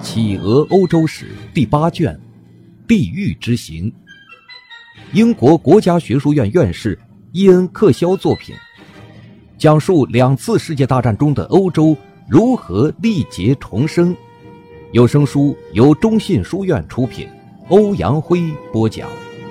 企鹅欧洲史第8卷，地狱之行。英国国家学术院院士伊恩·克肖作品，讲述2次世界大战中的欧洲如何历劫重生。有声书由中信书院出品，欧阳辉播讲。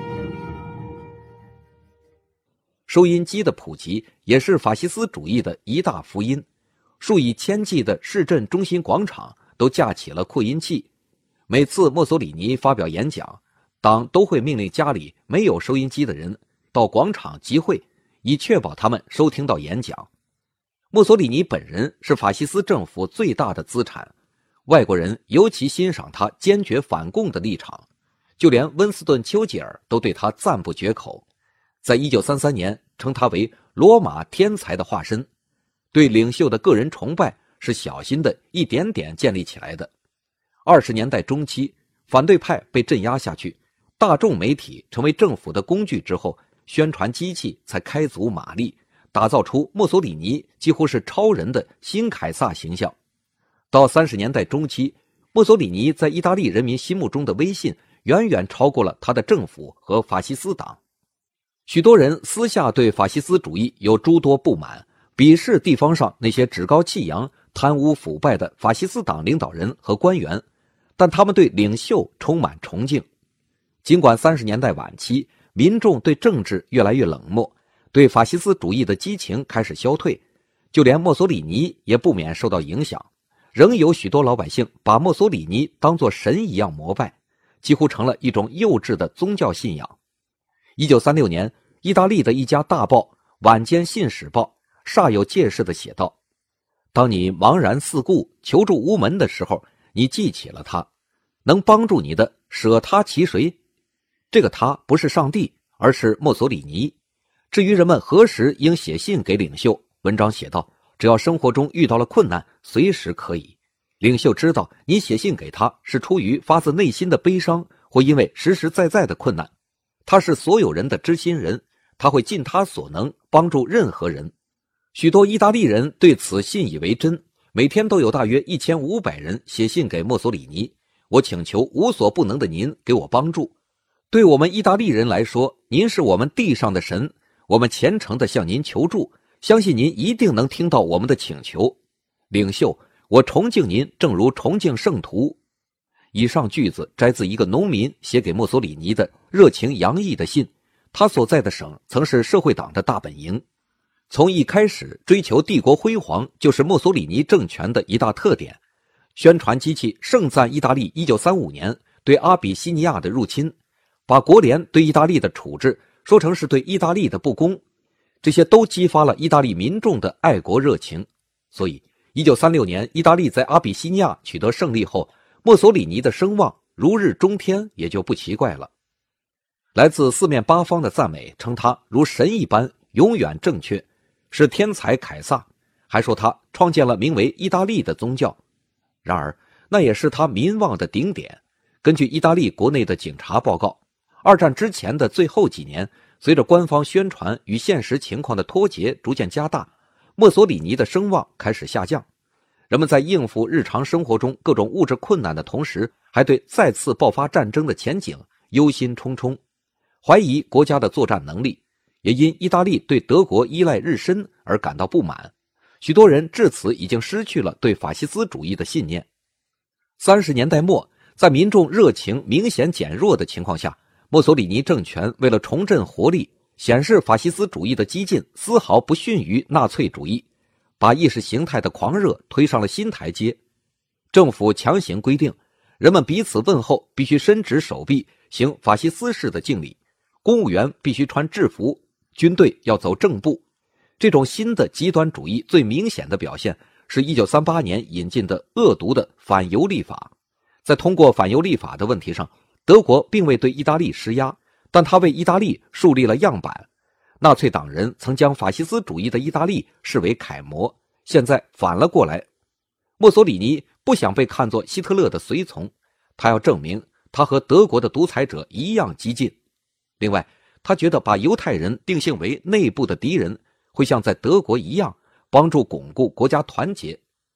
收音机的普及也是法西斯主义的一大福音，数以千计的市镇中心广场都架起了扩音器。每次墨索里尼发表演讲，党都会命令家里没有收音机的人到广场集会，以确保他们收听到演讲。墨索里尼本人是法西斯政府最大的资产，外国人尤其欣赏他坚决反共的立场，就连温斯顿·丘吉尔都对他赞不绝口，在1933年称他为罗马天才的化身。对领袖的个人崇拜是小心的一点点建立起来的。20年代中期，反对派被镇压下去，大众媒体成为政府的工具之后，宣传机器才开足马力，打造出墨索里尼几乎是超人的新凯撒形象。到30年代中期，墨索里尼在意大利人民心目中的威信远远超过了他的政府和法西斯党。许多人私下对法西斯主义有诸多不满，鄙视地方上那些趾高气扬、贪污腐败的法西斯党领导人和官员，但他们对领袖充满崇敬。尽管30年代晚期，民众对政治越来越冷漠，对法西斯主义的激情开始消退，就连墨索里尼也不免受到影响，仍有许多老百姓把墨索里尼当作神一样膜拜，几乎成了一种幼稚的宗教信仰。1936年，意大利的一家大报《晚间信使报》煞有介事地写道：当你茫然四顾、求助无门的时候，你记起了他，能帮助你的舍他其谁？这个他不是上帝，而是墨索里尼。至于人们何时应写信给领袖，文章写道，只要生活中遇到了困难，随时可以。领袖知道你写信给他是出于发自内心的悲伤，或因为实实在在的困难。他是所有人的知心人，他会尽他所能帮助任何人。许多意大利人对此信以为真，每天都有大约1500人写信给墨索里尼，我请求无所不能的您给我帮助。对我们意大利人来说，您是我们地上的神，我们虔诚地向您求助，相信您一定能听到我们的请求。领袖，我崇敬您，正如崇敬圣徒。以上句子摘自一个农民写给墨索里尼的热情洋溢的信，他所在的省曾是社会党的大本营。从一开始，追求帝国辉煌就是墨索里尼政权的一大特点。宣传机器盛赞意大利1935年对阿比西尼亚的入侵，把国联对意大利的处置说成是对意大利的不公，这些都激发了意大利民众的爱国热情。所以1936年意大利在阿比西尼亚取得胜利后，墨索里尼的声望如日中天也就不奇怪了。来自四面八方的赞美称他如神一般永远正确，是天才凯撒，还说他创建了名为意大利的宗教。然而那也是他民望的顶点。根据意大利国内的警察报告，二战之前的最后几年，随着官方宣传与现实情况的脱节逐渐加大，墨索里尼的声望开始下降。人们在应付日常生活中各种物质困难的同时，还对再次爆发战争的前景忧心忡忡，怀疑国家的作战能力，也因意大利对德国依赖日深而感到不满。许多人至此已经失去了对法西斯主义的信念。30年代末，在民众热情明显减弱的情况下，墨索里尼政权为了重振活力，显示法西斯主义的激进丝毫不逊于纳粹主义，把意识形态的狂热推上了新台阶。政府强行规定，人们彼此问候必须伸直手臂，行法西斯式的敬礼，公务员必须穿制服，军队要走正步。这种新的极端主义最明显的表现是1938年引进的恶毒的反犹立法。在通过反犹立法的问题上，德国并未对意大利施压，但他为意大利树立了样板。纳粹党人曾将法西斯主义的意大利视为楷模，现在反了过来。墨索里尼不想被看作希特勒的随从，他要证明他和德国的独裁者一样激进。另外，他觉得把犹太人定性为内部的敌人，会像在德国一样帮助巩固国家团结。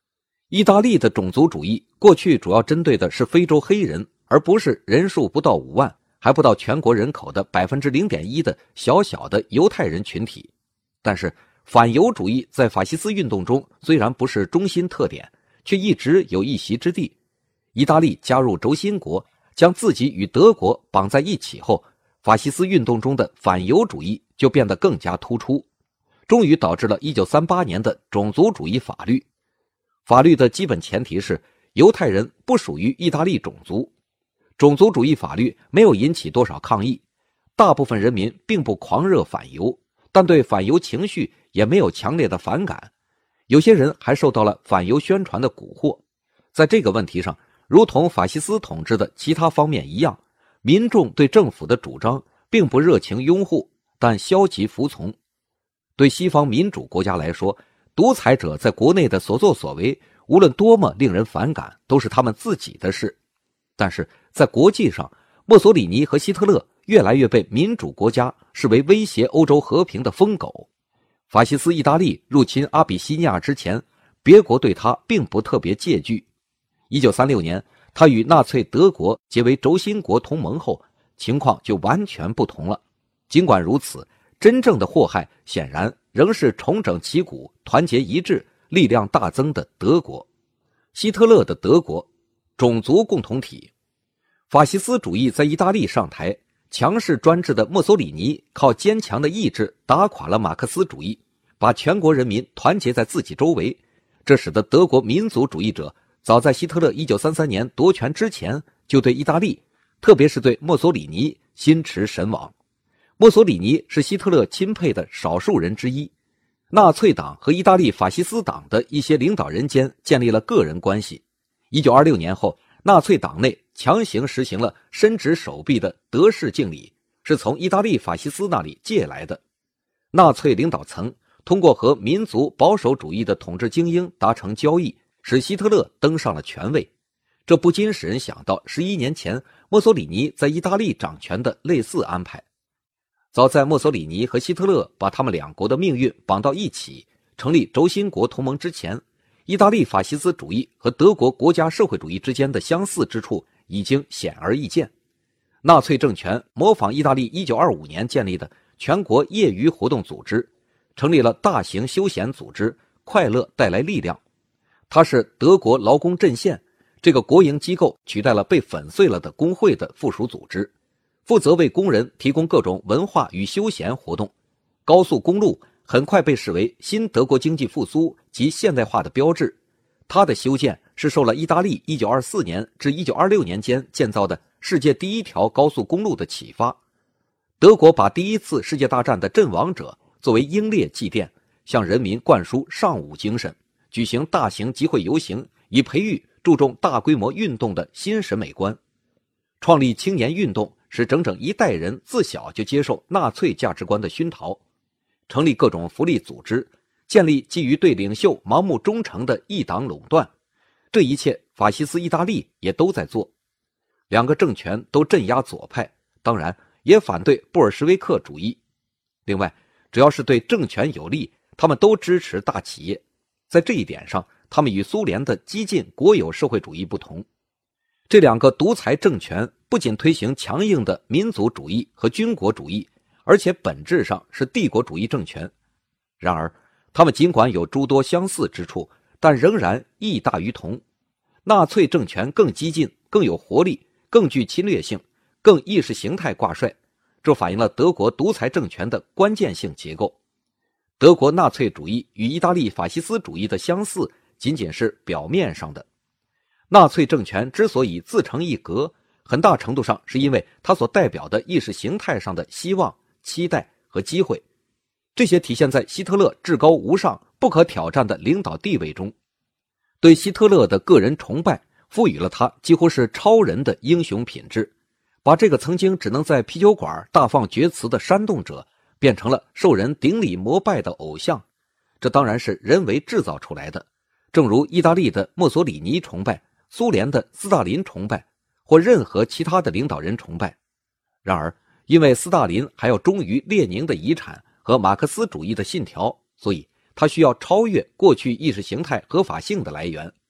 意大利的种族主义过去主要针对的是非洲黑人，而不是人数不到5万，还不到全国人口的 0.1% 的小小的犹太人群体。但是反犹主义在法西斯运动中虽然不是中心特点，却一直有一席之地。意大利加入轴心国，将自己与德国绑在一起后，法西斯运动中的反犹主义就变得更加突出，终于导致了1938年的种族主义法律。法律的基本前提是犹太人不属于意大利种族。种族主义法律没有引起多少抗议，大部分人民并不狂热反犹，但对反犹情绪也没有强烈的反感。有些人还受到了反犹宣传的蛊惑。在这个问题上，如同法西斯统治的其他方面一样，民众对政府的主张并不热情拥护，但消极服从。对西方民主国家来说，独裁者在国内的所作所为，无论多么令人反感，都是他们自己的事。但是在国际上，墨索里尼和希特勒越来越被民主国家视为威胁欧洲和平的疯狗。法西斯意大利入侵阿比西尼亚之前，别国对他并不特别戒惧。1936年，他与纳粹德国结为轴心国同盟后，情况就完全不同了。尽管如此，真正的祸害显然仍是重整旗鼓、团结一致、力量大增的德国。希特勒的德国，种族共同体。法西斯主义在意大利上台，强势专制的墨索里尼靠坚强的意志打垮了马克思主义，把全国人民团结在自己周围。这使得德国民族主义者早在希特勒1933年夺权之前，就对意大利，特别是对墨索里尼心驰神往。墨索里尼是希特勒钦佩的少数人之一。纳粹党和意大利法西斯党的一些领导人间建立了个人关系。1926年后，纳粹党内强行实行了伸直手臂的德式敬礼，是从意大利法西斯那里借来的。纳粹领导层通过和民族保守主义的统治精英达成交易，使希特勒登上了权位。这不禁使人想到11年前墨索里尼在意大利掌权的类似安排。早在墨索里尼和希特勒把他们两国的命运绑到一起，成立轴心国同盟之前，意大利法西斯主义和德国国家社会主义之间的相似之处已经显而易见。纳粹政权模仿意大利1925年建立的全国业余活动组织，成立了大型休闲组织快乐带来力量。它是德国劳工阵线，这个国营机构取代了被粉碎了的工会的附属组织，负责为工人提供各种文化与休闲活动。高速公路很快被视为新德国经济复苏及现代化的标志。它的修建是受了意大利1924年至1926年间建造的世界第一条高速公路的启发。德国把第一次世界大战的阵亡者作为英烈祭奠，向人民灌输尚武精神，举行大型集会游行，以培育注重大规模运动的新审美观。创立青年运动，使整整一代人自小就接受纳粹价值观的熏陶。成立各种福利组织，建立基于对领袖盲目忠诚的一党垄断，这一切法西斯意大利也都在做。两个政权都镇压左派，当然也反对布尔什维克主义。另外，只要是对政权有利，他们都支持大企业。在这一点上，他们与苏联的激进国有社会主义不同。这两个独裁政权不仅推行强硬的民族主义和军国主义，而且本质上是帝国主义政权。然而，他们尽管有诸多相似之处，但仍然异大于同。纳粹政权更激进，更有活力，更具侵略性，更意识形态挂帅，这反映了德国独裁政权的关键性结构。德国纳粹主义与意大利法西斯主义的相似仅仅是表面上的。纳粹政权之所以自成一格，很大程度上是因为它所代表的意识形态上的希望、期待和机会，这些体现在希特勒至高无上、不可挑战的领导地位中。对希特勒的个人崇拜赋予了他几乎是超人的英雄品质，把这个曾经只能在啤酒馆大放厥词的煽动者变成了受人顶礼膜拜的偶像。这当然是人为制造出来的，正如意大利的墨索里尼崇拜、苏联的斯大林崇拜，或任何其他的领导人崇拜。然而，因为斯大林还要忠于列宁的遗产和马克思主义的信条，所以他需要超越过去意识形态合法性的来源。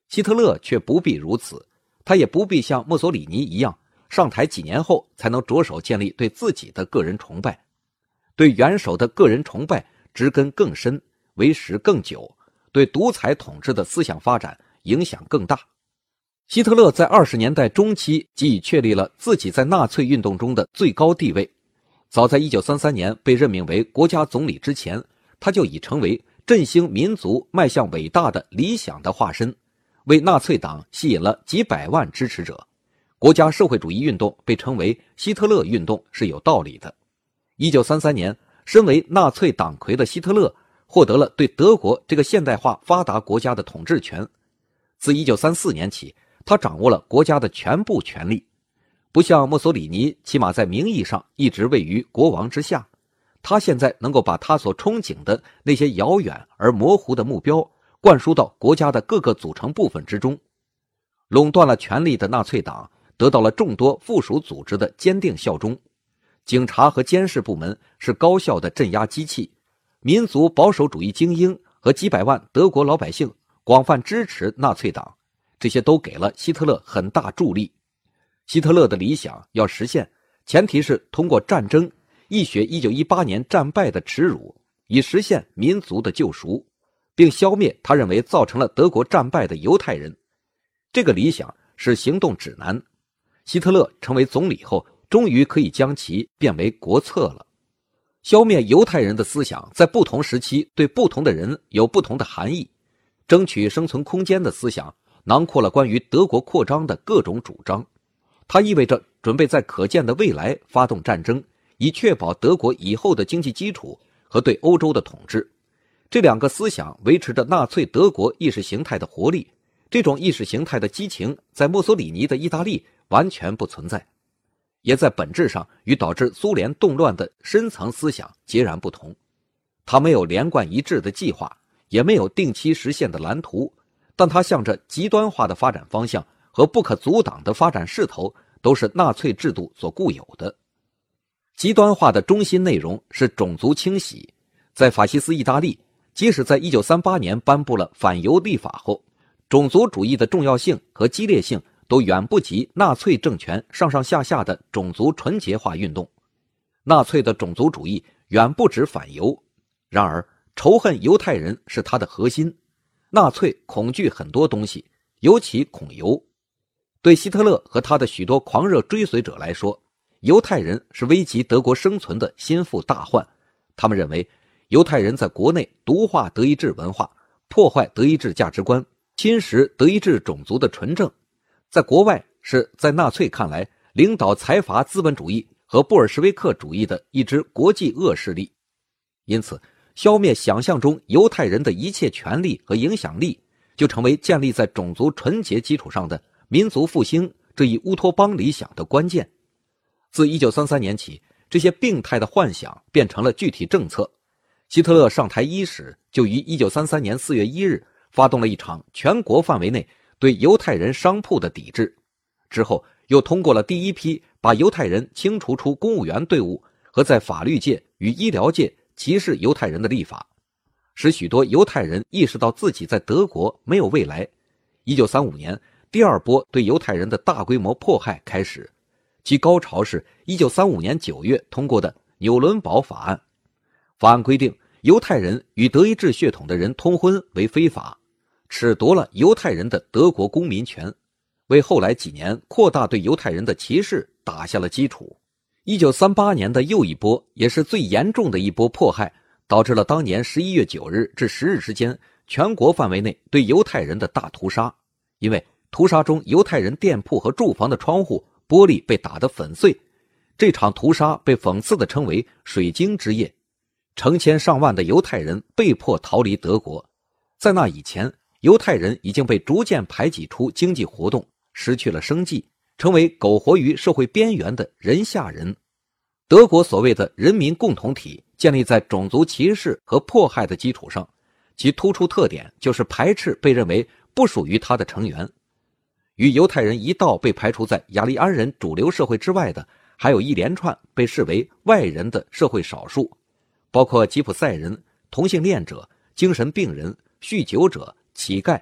希特勒却不必如此，他也不必像墨索里尼一样，上台几年后才能着手建立对自己的个人崇拜。对元首的个人崇拜植根更深，维持更久，对独裁统治的思想发展影响更大。希特勒在20年代中期即已确立了自己在纳粹运动中的最高地位。早在1933年被任命为国家总理之前，他就已成为振兴民族迈向伟大的理想的化身，为纳粹党吸引了几百万支持者。国家社会主义运动被称为希特勒运动是有道理的。1933年，身为纳粹党魁的希特勒获得了对德国这个现代化发达国家的统治权。自1934年起，他掌握了国家的全部权力，不像墨索里尼起码在名义上一直位于国王之下，他现在能够把他所憧憬的那些遥远而模糊的目标灌输到国家的各个组成部分之中。垄断了权力的纳粹党得到了众多附属组织的坚定效忠，警察和监视部门是高效的镇压机器，民族保守主义精英和几百万德国老百姓广泛支持纳粹党，这些都给了希特勒很大助力。希特勒的理想要实现，前提是通过战争一雪1918年战败的耻辱，以实现民族的救赎，并消灭他认为造成了德国战败的犹太人。这个理想是行动指南。希特勒成为总理后，终于可以将其变为国策了。消灭犹太人的思想在不同时期对不同的人有不同的含义。争取生存空间的思想囊括了关于德国扩张的各种主张，它意味着准备在可见的未来发动战争，以确保德国以后的经济基础和对欧洲的统治。这两个思想维持着纳粹德国意识形态的活力，这种意识形态的激情在墨索里尼的意大利完全不存在，也在本质上与导致苏联动乱的深层思想截然不同。它没有连贯一致的计划，也没有定期实现的蓝图，但它向着极端化的发展方向和不可阻挡的发展势头都是纳粹制度所固有的。极端化的中心内容是种族清洗。在法西斯意大利，即使在1938年颁布了反犹立法后，种族主义的重要性和激烈性都远不及纳粹政权上上下下的种族纯洁化运动。纳粹的种族主义远不止反犹，然而仇恨犹太人是它的核心。纳粹恐惧很多东西，尤其恐犹。对希特勒和他的许多狂热追随者来说，犹太人是危及德国生存的心腹大患。他们认为犹太人在国内毒化德意志文化，破坏德意志价值观，侵蚀德意志种族的纯正，在国外是在纳粹看来领导财阀资本主义和布尔什维克主义的一支国际恶势力。因此消灭想象中犹太人的一切权利和影响力，就成为建立在种族纯洁基础上的民族复兴这一乌托邦理想的关键。自1933年起，这些病态的幻想变成了具体政策。希特勒上台伊始，就于1933年4月1日发动了一场全国范围内对犹太人商铺的抵制，之后又通过了第一批把犹太人清除出公务员队伍和在法律界与医疗界歧视犹太人的立法，使许多犹太人意识到自己在德国没有未来。1935年，第二波对犹太人的大规模迫害开始，其高潮是1935年9月通过的纽伦堡法案。法案规定，犹太人与德意志血统的人通婚为非法，褫夺了犹太人的德国公民权，为后来几年扩大对犹太人的歧视打下了基础。1938年的又一波，也是最严重的一波迫害，导致了当年11月9日至10日之间全国范围内对犹太人的大屠杀。因为屠杀中犹太人店铺和住房的窗户玻璃被打得粉碎，这场屠杀被讽刺地称为水晶之夜。成千上万的犹太人被迫逃离德国。在那以前，犹太人已经被逐渐排挤出经济活动，失去了生计，成为苟活于社会边缘的人下人。德国所谓的人民共同体建立在种族歧视和迫害的基础上，其突出特点就是排斥被认为不属于他的成员。与犹太人一道被排除在雅利安人主流社会之外的，还有一连串被视为外人的社会少数，包括吉普赛人、同性恋者、精神病人、酗酒者、乞丐、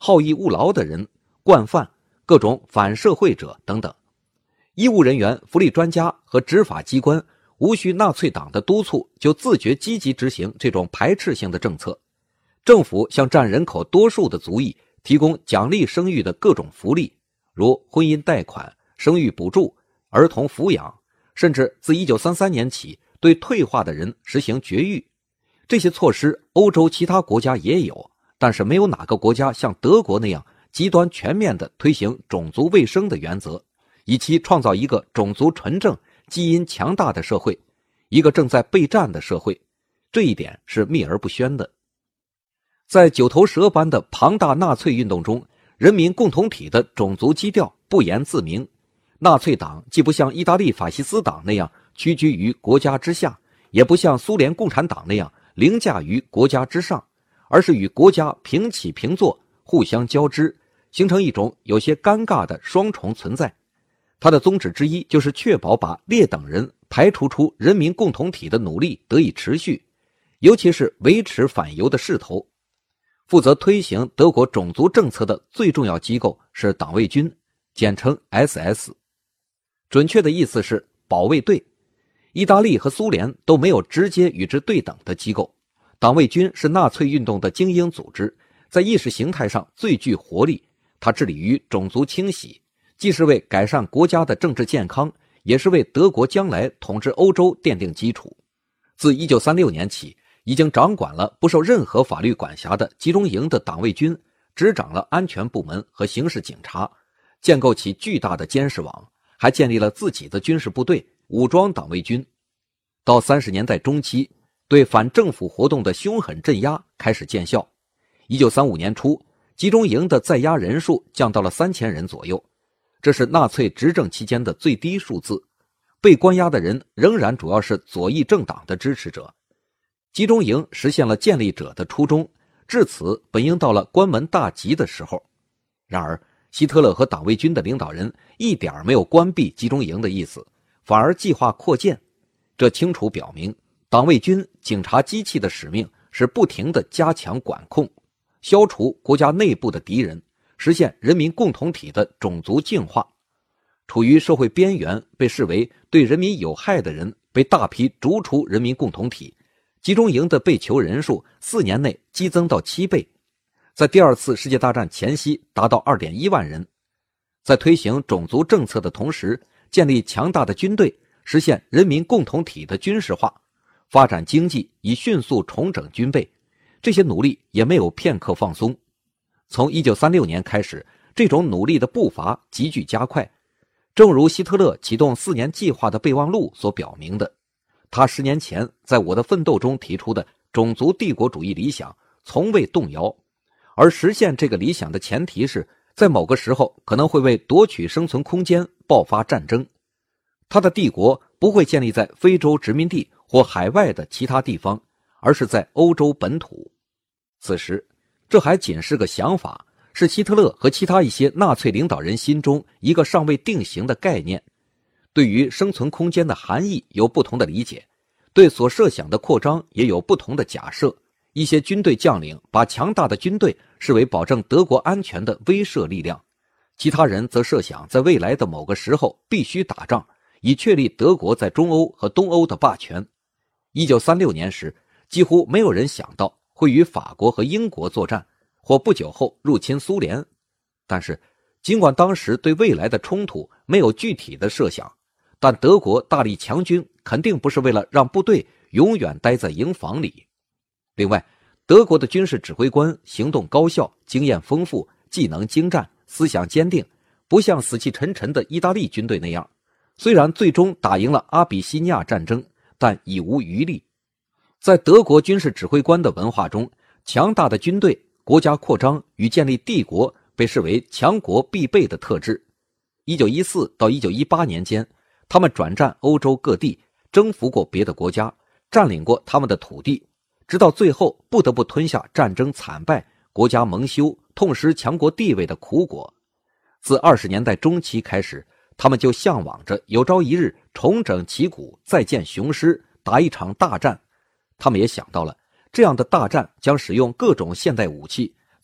好逸恶劳的人、惯犯、各种反社会者等等。医务人员、福利专家和执法机关无需纳粹党的督促，就自觉积极执行这种排斥性的政策。政府向占人口多数的族裔提供奖励生育的各种福利，如婚姻贷款、生育补助、儿童抚养，甚至自1933年起对退化的人实行绝育。这些措施欧洲其他国家也有，但是没有哪个国家像德国那样极端全面地推行种族卫生的原则，以期创造一个种族纯正、基因强大的社会，一个正在备战的社会。这一点是秘而不宣的。在九头蛇般的庞大纳粹运动中，人民共同体的种族基调不言自明。纳粹党既不像意大利法西斯党那样屈居于国家之下，也不像苏联共产党那样凌驾于国家之上，而是与国家平起平坐，互相交织，形成一种有些尴尬的双重存在。它的宗旨之一就是确保把劣等人排除出人民共同体的努力得以持续，尤其是维持反犹的势头。负责推行德国种族政策的最重要机构是党卫军，简称 SS， 准确的意思是保卫队。意大利和苏联都没有直接与之对等的机构。党卫军是纳粹运动的精英组织，在意识形态上最具活力，它致力于种族清洗，既是为改善国家的政治健康，也是为德国将来统治欧洲奠定基础。自1936年起，已经掌管了不受任何法律管辖的集中营的党卫军，执掌了安全部门和刑事警察，建构起巨大的监视网，还建立了自己的军事部队，武装党卫军。到30年代中期，对反政府活动的凶狠镇压开始见效。1935年初，集中营的在押人数降到了3000人左右，这是纳粹执政期间的最低数字。被关押的人仍然主要是左翼政党的支持者。集中营实现了建立者的初衷，至此本应到了关门大吉的时候。然而，希特勒和党卫军的领导人一点没有关闭集中营的意思，反而计划扩建。这清楚表明，党卫军警察机器的使命是不停地加强管控，消除国家内部的敌人，实现人民共同体的种族净化。处于社会边缘被视为对人民有害的人被大批逐出人民共同体，集中营的被囚人数4年内激增到7倍，在第2次世界大战前夕达到 2.1 万人。在推行种族政策的同时，建立强大的军队，实现人民共同体的军事化，发展经济以迅速重整军备，这些努力也没有片刻放松。从1936年开始，这种努力的步伐急剧加快，正如希特勒启动4年计划的备忘录所表明的，他10年前在我的奋斗中提出的种族帝国主义理想从未动摇，而实现这个理想的前提是在某个时候可能会为夺取生存空间爆发战争。他的帝国不会建立在非洲殖民地或海外的其他地方，而是在欧洲本土。此时，这还仅是个想法，是希特勒和其他一些纳粹领导人心中一个尚未定型的概念。对于生存空间的含义有不同的理解，对所设想的扩张也有不同的假设。一些军队将领把强大的军队视为保证德国安全的威慑力量，其他人则设想在未来的某个时候必须打仗，以确立德国在中欧和东欧的霸权。1936年时，几乎没有人想到会与法国和英国作战，或不久后入侵苏联。但是，尽管当时对未来的冲突没有具体的设想，但德国大力强军肯定不是为了让部队永远待在营房里。另外，德国的军事指挥官行动高效，经验丰富，技能精湛，思想坚定，不像死气沉沉的意大利军队那样，虽然最终打赢了阿比西尼亚战争，但已无余力。在德国军事指挥官的文化中，强大的军队、国家扩张与建立帝国被视为强国必备的特质。1914到1918年间，他们转战欧洲各地，征服过别的国家，占领过他们的土地，直到最后不得不吞下战争惨败、国家蒙羞、痛失强国地位的苦果。自20年代中期开始，他们就向往着有朝一日重整旗鼓，再建雄狮，打一场大战。他们也想到了，这样的大战将使用各种现代武器，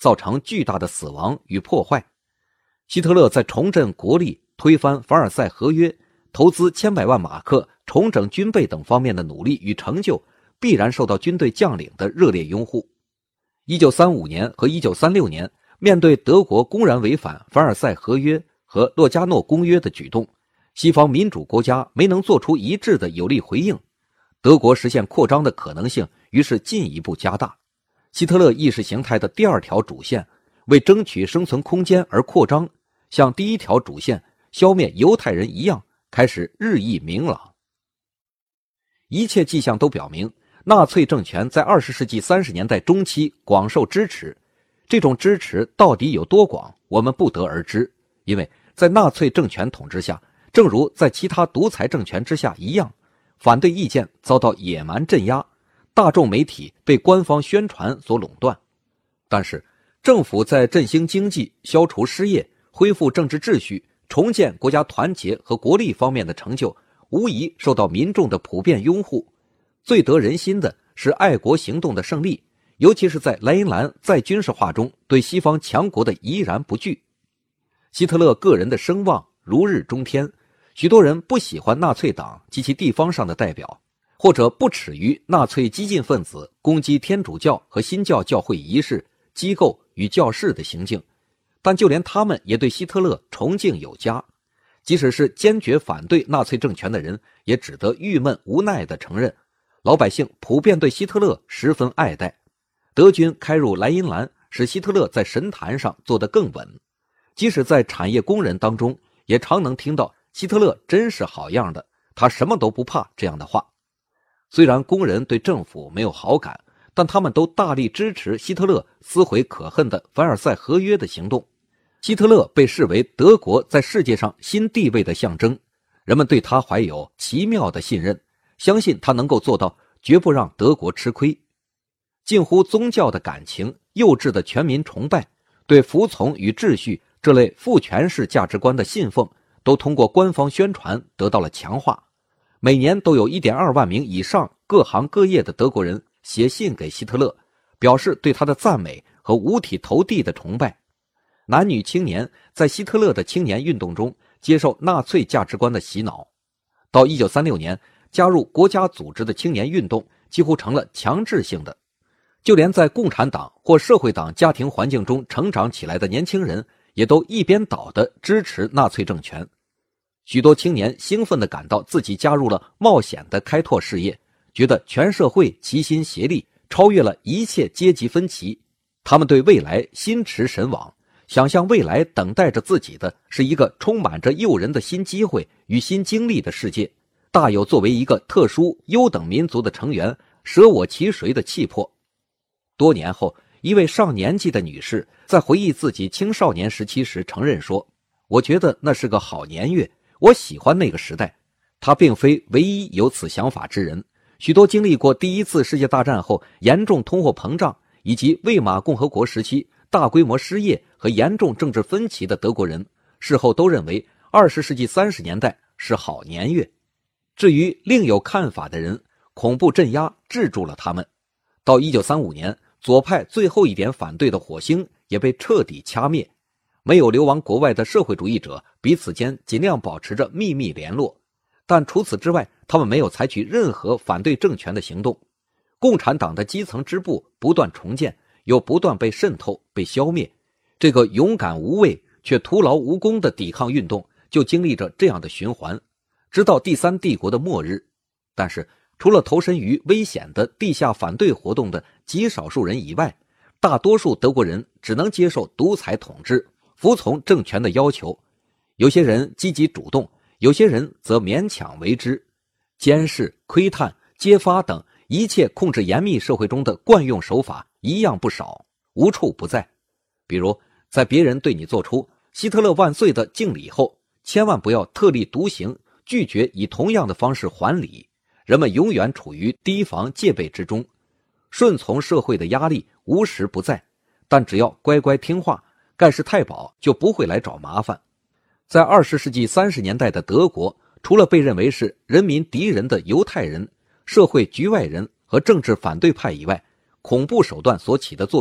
造成巨大的死亡与破坏。希特勒在重振国力、推翻凡尔赛合约、投资千百万马克重整军备等方面的努力与成就，必然受到军队将领的热烈拥护。1935年和1936年，面对德国公然违反凡尔赛合约和洛加诺公约的举动，西方民主国家没能做出一致的有力回应，德国实现扩张的可能性于是进一步加大。希特勒意识形态的第二条主线为争取生存空间而扩张，像第一条主线消灭犹太人一样，开始日益明朗。一切迹象都表明，纳粹政权在20世纪30年代中期广受支持，这种支持到底有多广，我们不得而知，因为在纳粹政权统治下，正如在其他独裁政权之下一样，反对意见遭到野蛮镇压，大众媒体被官方宣传所垄断。但是政府在振兴经济、消除失业、恢复政治秩序、重建国家团结和国力方面的成就，无疑受到民众的普遍拥护。最得人心的是爱国行动的胜利，尤其是在莱茵兰再军事化中对西方强国的怡然不惧。希特勒个人的声望如日中天，许多人不喜欢纳粹党及其地方上的代表，或者不耻于纳粹激进分子攻击天主教和新教教会仪式、机构与教士的行径，但就连他们也对希特勒崇敬有加。即使是坚决反对纳粹政权的人，也只得郁闷无奈地承认，老百姓普遍对希特勒十分爱戴。德军开入莱茵兰，使希特勒在神坛上坐得更稳。即使在产业工人当中，也常能听到希特勒真是好样的，他什么都不怕这样的话。虽然工人对政府没有好感，但他们都大力支持希特勒撕毁可恨的凡尔赛合约的行动。希特勒被视为德国在世界上新地位的象征，人们对他怀有奇妙的信任，相信他能够做到绝不让德国吃亏。近乎宗教的感情、幼稚的全民崇拜、对服从与秩序这类父权式价值观的信奉，都通过官方宣传得到了强化。每年都有 1.2 万名以上各行各业的德国人写信给希特勒，表示对他的赞美和五体投地的崇拜。男女青年在希特勒的青年运动中接受纳粹价值观的洗脑。到1936年，加入国家组织的青年运动几乎成了强制性的。就连在共产党或社会党家庭环境中成长起来的年轻人，也都一边倒地支持纳粹政权。许多青年兴奋地感到自己加入了冒险的开拓事业，觉得全社会齐心协力，超越了一切阶级分歧。他们对未来心驰神往，想象未来等待着自己的是一个充满着诱人的新机会与新经历的世界，大有作为一个特殊优等民族的成员舍我其谁的气魄。多年后，一位上年纪的女士在回忆自己青少年时期时承认说，我觉得那是个好年月，我喜欢那个时代。她并非唯一有此想法之人，许多经历过第一次世界大战后严重通货膨胀以及魏玛共和国时期大规模失业和严重政治分歧的德国人，事后都认为20世纪30年代是好年月。至于另有看法的人，恐怖镇压制住了他们。到1935年，左派最后一点反对的火星也被彻底掐灭。没有流亡国外的社会主义者彼此间尽量保持着秘密联络，但除此之外，他们没有采取任何反对政权的行动。共产党的基层支部不断重建，又不断被渗透、被消灭。这个勇敢无畏却徒劳无功的抵抗运动就经历着这样的循环，直到第三帝国的末日。但是除了投身于危险的地下反对活动的极少数人以外，大多数德国人只能接受独裁统治，服从政权的要求。有些人积极主动，有些人则勉强为之。监视、窥探、揭发等一切控制严密社会中的惯用手法一样不少，无处不在。比如在别人对你做出希特勒万岁的敬礼后，千万不要特立独行，拒绝以同样的方式还礼。人们永远处于提防戒备之中，顺从社会的压力无时不在，但只要乖乖听话，盖世太保就不会来找麻烦。在20世纪30年代的德国，除了被认为是人民敌人的犹太人、社会局外人和政治反对派以外，恐怖手段所起的作用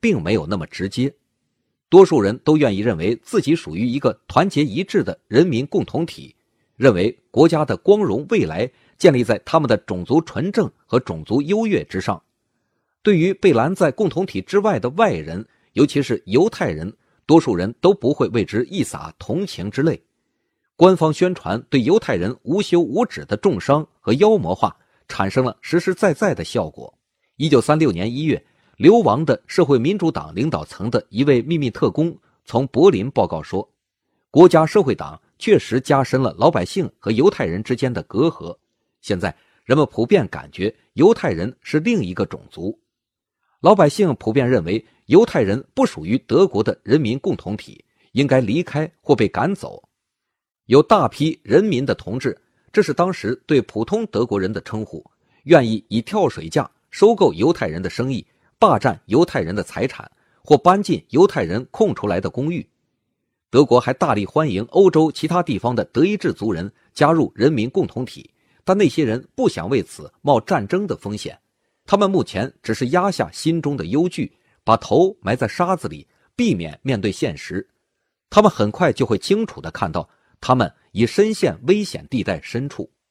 并没有那么直接。多数人都愿意认为自己属于一个团结一致的人民共同体，认为国家的光荣未来建立在他们的种族纯正和种族优越之上。对于被拦在共同体之外的外人，尤其是犹太人，多数人都不会为之一洒同情之泪。官方宣传对犹太人无休无止的重伤和妖魔化，产生了实实在在的效果。1936年1月，流亡的社会民主党领导层的一位秘密特工从柏林报告说，国家社会党确实加深了老百姓和犹太人之间的隔阂。现在人们普遍感觉犹太人是另一个种族。老百姓普遍认为犹太人不属于德国的人民共同体，应该离开或被赶走。有大批人民的同志，这是当时对普通德国人的称呼，愿意以跳水价收购犹太人的生意，霸占犹太人的财产，或搬进犹太人空出来的公寓。德国还大力欢迎欧洲其他地方的德意志族人加入人民共同体，但那些人不想为此冒战争的风险。他们目前只是压下心中的忧惧，把头埋在沙子里，避免面对现实。他们很快就会清楚地看到，他们已深陷危险地带深处。